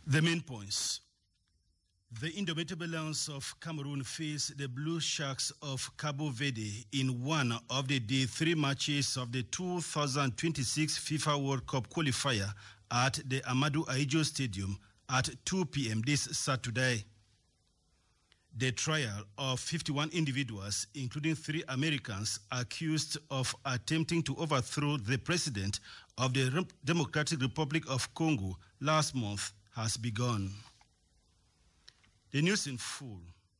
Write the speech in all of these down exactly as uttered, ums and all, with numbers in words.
The main points. The Indomitable Lions of Cameroon face the Blue Sharks of Cabo Verde in one of the day three matches of the two thousand twenty-six FIFA World Cup qualifier at the Amadou Ahidjo Stadium at two p.m. this Saturday. The trial of fifty-one individuals, including three Americans, accused of attempting to overthrow the president of the Democratic Republic of Congo last month has begun. The news in full.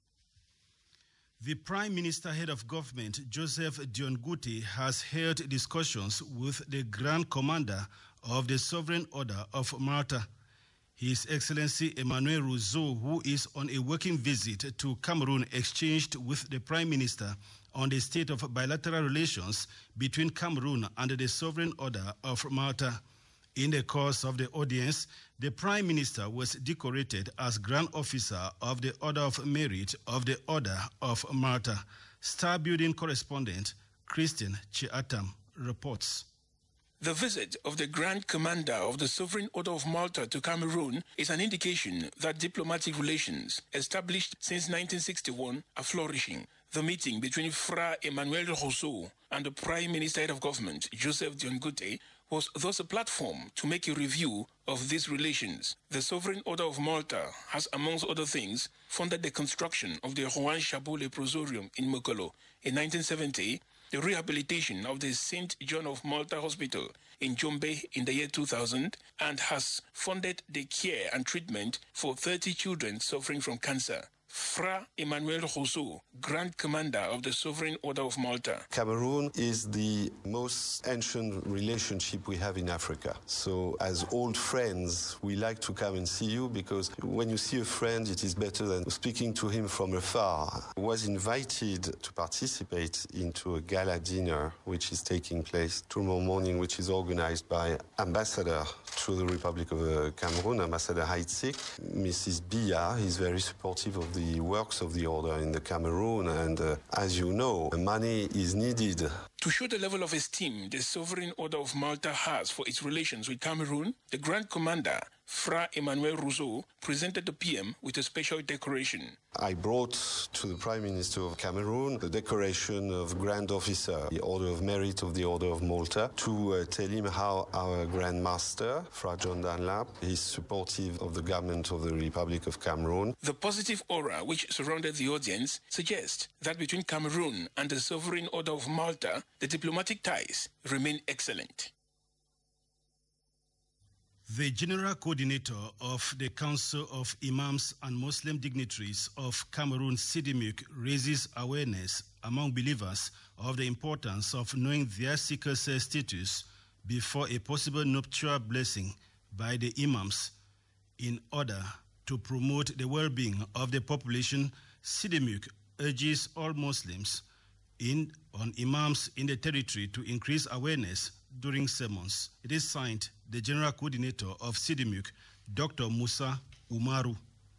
The Prime Minister head of government, Joseph Dion Ngute, has held discussions with the Grand Commander of the Sovereign Order of Malta, His Excellency Emmanuel Rousseau, who is on a working visit to Cameroon, exchanged with the Prime Minister on the state of bilateral relations between Cameroon and the Sovereign Order of Malta. In the course of the audience, the Prime Minister was decorated as Grand Officer of the Order of Merit of the Order of Malta. Star Building correspondent Christian Chiatam reports. The visit of the Grand Commander of the Sovereign Order of Malta to Cameroon is an indication that diplomatic relations, established since nineteen sixty-one, are flourishing. The meeting between Fra Emmanuel Rousseau and the Prime Minister head of government, Joseph Dion Ngute, was thus a platform to make a review of these relations. The Sovereign Order of Malta has, amongst other things, funded the construction of the Juan Chabot Leprosarium in Mokolo in nineteen seventy, the rehabilitation of the Saint John of Malta Hospital in Jombe in the year two thousand, and has funded the care and treatment for thirty children suffering from cancer. Fra Emmanuel Rousseau, Grand Commander of the Sovereign Order of Malta. Cameroon is the most ancient relationship we have in Africa. So as old friends, we like to come and see you, because when you see a friend, it is better than speaking to him from afar. I was invited to participate into a gala dinner, which is taking place tomorrow morning, which is organized by Ambassador to the Republic of uh, Cameroon, Ambassador Haitzik. Missus Biya is very supportive of the works of the order in the Cameroon, and uh, as you know, money is needed. To show the level of esteem the Sovereign Order of Malta has for its relations with Cameroon, the Grand Commander, Fra Emmanuel Rousseau, presented the P M with a special decoration. I brought to the Prime Minister of Cameroon the decoration of Grand Officer, the Order of Merit of the Order of Malta, to uh, tell him how our Grand Master, Fra John Dunlap, is supportive of the government of the Republic of Cameroon. The positive aura which surrounded the audience suggests that between Cameroon and the Sovereign Order of Malta, the diplomatic ties remain excellent. The General Coordinator of the Council of Imams and Muslim Dignitaries of Cameroon, Sidimuk, raises awareness among believers of the importance of knowing their sickle cell status before a possible nuptial blessing by the Imams in order to promote the well-being of the population. Sidimuk urges all Muslims in on Imams in the territory to increase awareness during sermons. It is signed the General Coordinator of Sidimuk, Doctor Musa Umaru.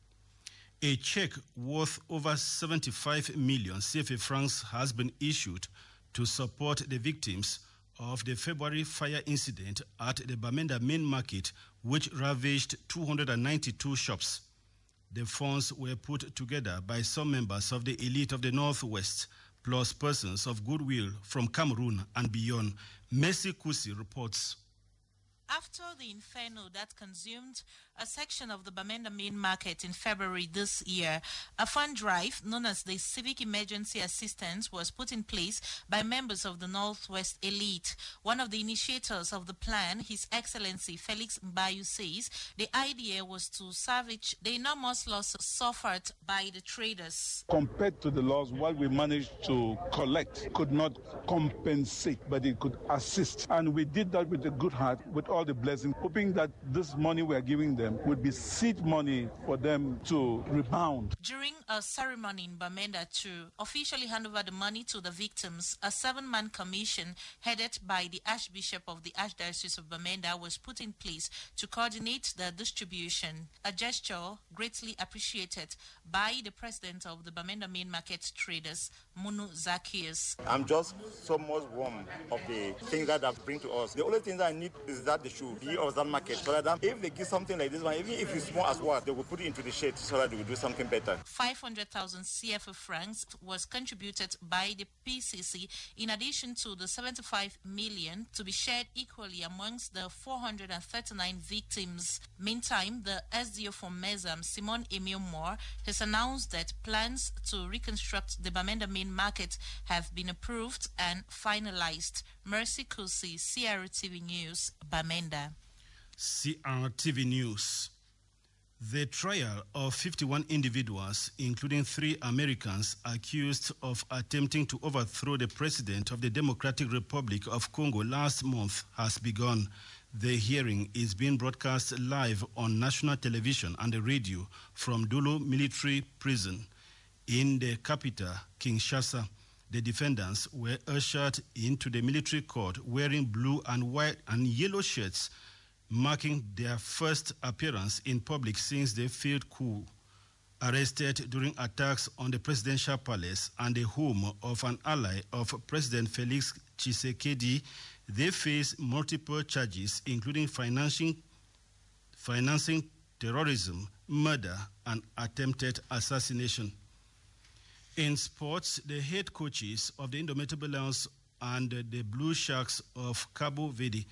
A check worth over seventy-five million C F A francs has been issued to support the victims of the February fire incident at the Bamenda Main Market, which ravaged two hundred ninety-two shops. The funds were put together by some members of the elite of the Northwest, plus persons of goodwill from Cameroon and beyond. Mercy Kusi reports. After the inferno that consumed a section of the Bamenda Main Market in February this year, a fund drive known as the Civic Emergency Assistance was put in place by members of the Northwest elite. One of the initiators of the plan, His Excellency Felix Mbayu, says the idea was to salvage the enormous loss suffered by the traders. Compared to the loss, what we managed to collect could not compensate, but it could assist. And we did that with a good heart, with all the blessings, hoping that this money we are giving them would be seed money for them to rebound. During a ceremony in Bamenda to officially hand over the money to the victims, a seven-man commission headed by the Archbishop of the Archdiocese of Bamenda was put in place to coordinate the distribution, a gesture greatly appreciated by the president of the Bamenda Main Market Traders, Munu Zacchaeus. I'm just so much warm of the things that they bring to us. The only thing that I need is that they should be of that market, so that if they give something like this this one, even if it's small as what, they will put it into the shade so that they will do something better. five hundred thousand C F A francs was contributed by the P C C in addition to the seventy-five million to be shared equally amongst the four hundred thirty-nine victims. Meantime, the S D O for Mesam, Simon Emile Moore, has announced that plans to reconstruct the Bamenda main market have been approved and finalized. Mercy Kusi, C R T V News, Bamenda. C R T V News. The trial of fifty-one individuals, including three Americans, accused of attempting to overthrow the president of the Democratic Republic of Congo last month has begun. The hearing is being broadcast live on national television and the radio from Dolo Military Prison in the capital, Kinshasa. The defendants were ushered into the military court wearing blue and white and yellow shirts, marking their first appearance in public since the failed coup. Arrested during attacks on the presidential palace and the home of an ally of President Felix Tshisekedi, they face multiple charges, including financing, financing terrorism, murder, and attempted assassination. In sports, the head coaches of the Indomitable Lions and the Blue Sharks of Cabo Verde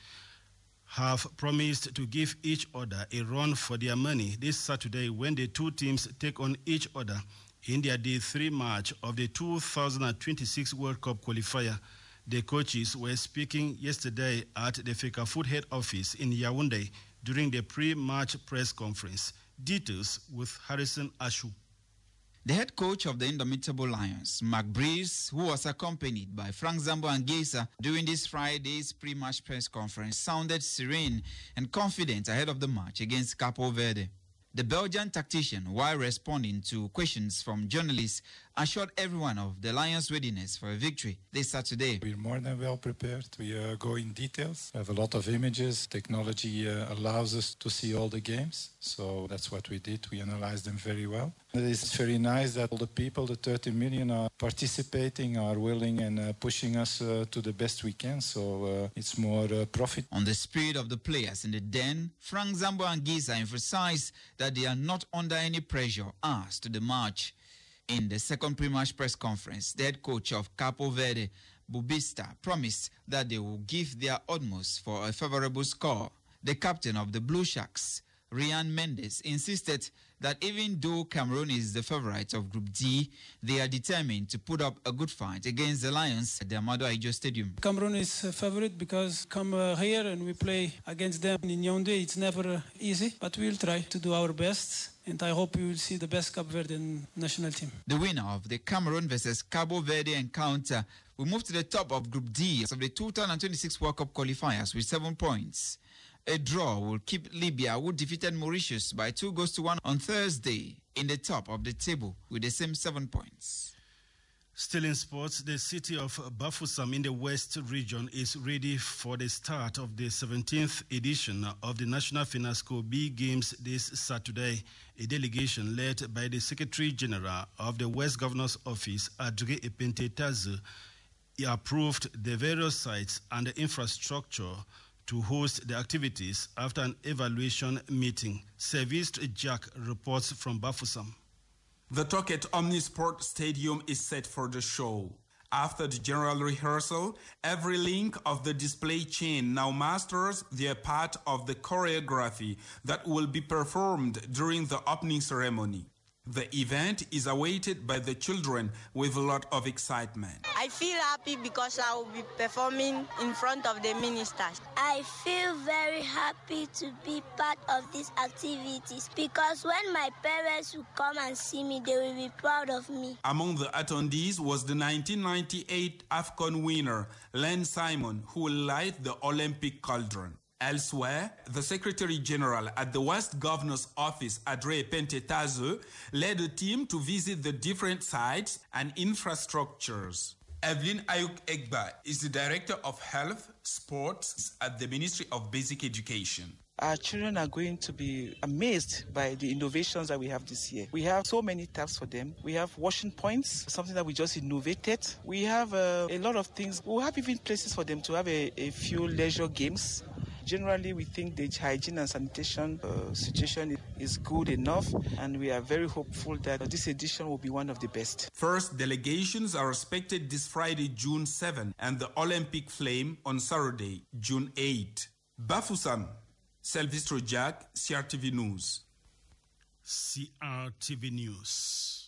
have promised to give each other a run for their money this Saturday when the two teams take on each other in their day three match of the two thousand twenty-six World Cup qualifier. The coaches were speaking yesterday at the Fecafoot head office in Yaoundé during the pre-match press conference. Details with Harrison Ashu. The head coach of the Indomitable Lions, Mark Breeze, who was accompanied by Frank Zambo Anguissa during this Friday's pre-match press conference, sounded serene and confident ahead of the match against Cabo Verde. The Belgian tactician, while responding to questions from journalists, assured everyone of the Lions' readiness for a victory this Saturday. We're more than well prepared. We uh, go in details. We have a lot of images. Technology uh, allows us to see all the games. So that's what we did. We analyzed them very well. It is very nice that all the people, the thirty million, are participating, are willing and uh, pushing us uh, to the best we can. So uh, it's more uh, profit. On the spirit of the players in the den, Frank Zambo Anguissa emphasized that they are not under any pressure as to the match. In the second pre-match press conference, the head coach of Cabo Verde, Bubista, promised that they will give their utmost for a favorable score. The captain of the Blue Sharks, Ryan Mendes, insisted that even though Cameroon is the favorite of Group D, they are determined to put up a good fight against the Lions at the Amadou Ahidjo Stadium. Cameroon is a favorite because come uh, here and we play against them in Yaoundé. It's never uh, easy, but we'll try to do our best. And I hope we will see the best Cabo Verdean national team. The winner of the Cameroon versus Cabo Verde encounter will move to the top of Group D of the two thousand twenty-six World Cup qualifiers with seven points. A draw will keep Libya, who defeated Mauritius by two goals to one on Thursday, in the top of the table with the same seven points. Still in sports, the city of Bafoussam in the West region is ready for the start of the seventeenth edition of the National FENASCO B Games this Saturday. A delegation led by the Secretary General of the West Governor's Office, Adré Epente Taze, approved the various sites and the infrastructure to host the activities after an evaluation meeting. Serviced Jack reports from Bafoussam. The Toket Omnisport Stadium is set for the show. After the general rehearsal, every link of the display chain now masters their part of the choreography that will be performed during the opening ceremony. The event is awaited by the children with a lot of excitement. I feel happy because I will be performing in front of the ministers. I feel very happy to be part of these activities because when my parents will come and see me, they will be proud of me. Among the attendees was the nineteen ninety-eight AFCON winner, Len Simon, who will light the Olympic cauldron. Elsewhere, the Secretary General at the West Governor's Office, Adré Epente Taze, led a team to visit the different sites and infrastructures. Evelyn Ayuk Egba is the Director of Health, Sports at the Ministry of Basic Education. Our children are going to be amazed by the innovations that we have this year. We have so many taps for them. We have washing points, something that we just innovated. We have uh, a lot of things. We have even places for them to have a, a few leisure games. Generally, we think the hygiene and sanitation uh, situation is good enough, and we are very hopeful that this edition will be one of the best. First delegations are expected this Friday, June seventh, and the Olympic Flame on Saturday, June eighth. Bafoussam, Selvistro Jack, C R T V News. C R T V News.